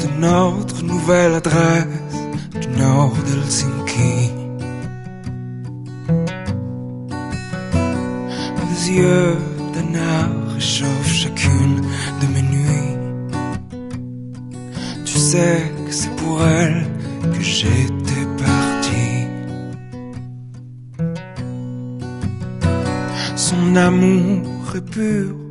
de notre nouvelle adresse du nord d'Helsinki. Les yeux d'Anna réchauffent chacune de mes nuits. Tu sais que c'est pour elle que j'étais parti. Son amour est pur